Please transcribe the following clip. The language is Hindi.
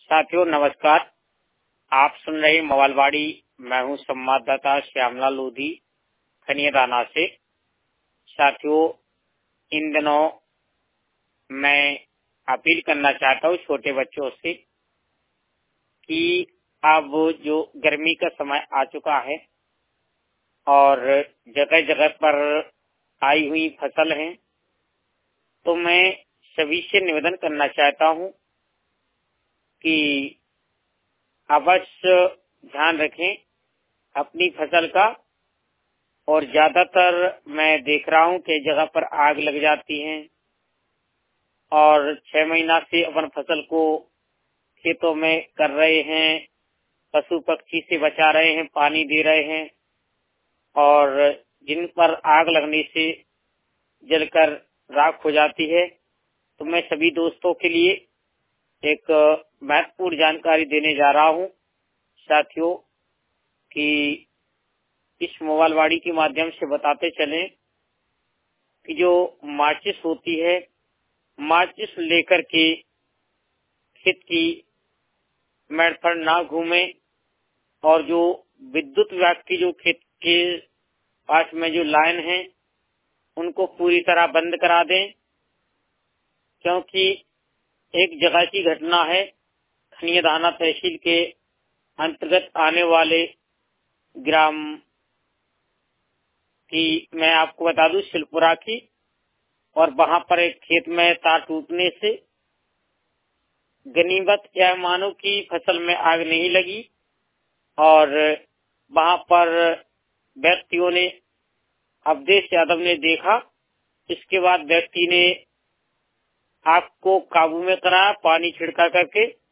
साथियों नमस्कार। आप सुन रहे मवालवाड़ी। मैं हूं संवाददाता श्यामलाल लोधी खनियादाना से। साथियों, इन दिनों मैं अपील करना चाहता हूं छोटे बच्चों से कि अब जो गर्मी का समय आ चुका है और जगह जगह पर आई हुई फसल है, तो मैं सभी से निवेदन करना चाहता हूं कि अवश्य ध्यान रखें अपनी फसल का। और ज्यादातर मैं देख रहा हूं कि जगह पर आग लग जाती है और 6 महीना से अपन फसल को खेतों में कर रहे हैं, पशु पक्षी से बचा रहे हैं, पानी दे रहे हैं और जिन पर आग लगने से जलकर राख हो जाती है। तो मैं सभी दोस्तों के लिए एक महत्वपूर्ण जानकारी देने जा रहा हूं साथियों कि इस मोबाइलवाड़ी के माध्यम से बताते चलें कि जो माचिस होती है, माचिस लेकर के खेत की मेड़ पर ना घूमे और जो विद्युत विभाग की जो खेत के पास में जो लाइन है उनको पूरी तरह बंद करा दें, क्योंकि एक जगह की घटना है खनियादाना तहसील के अंतर्गत आने वाले ग्राम की मैं आपको बता दूं शिलपुरा की। और वहां पर एक खेत में तार टूटने से गनीमत या मानो की फसल में आग नहीं लगी और वहां पर व्यक्तियों ने, अवधेश यादव ने देखा। इसके बाद व्यक्ति ने आग को काबू में कराया पानी छिड़का करके